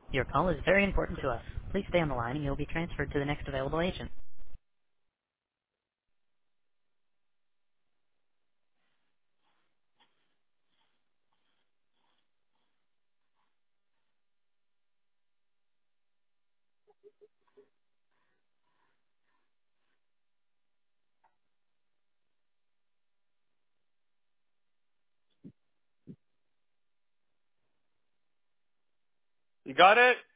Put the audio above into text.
Your call is very important to us. Please stay on the line and you'll be transferred to the next available agent. You got it?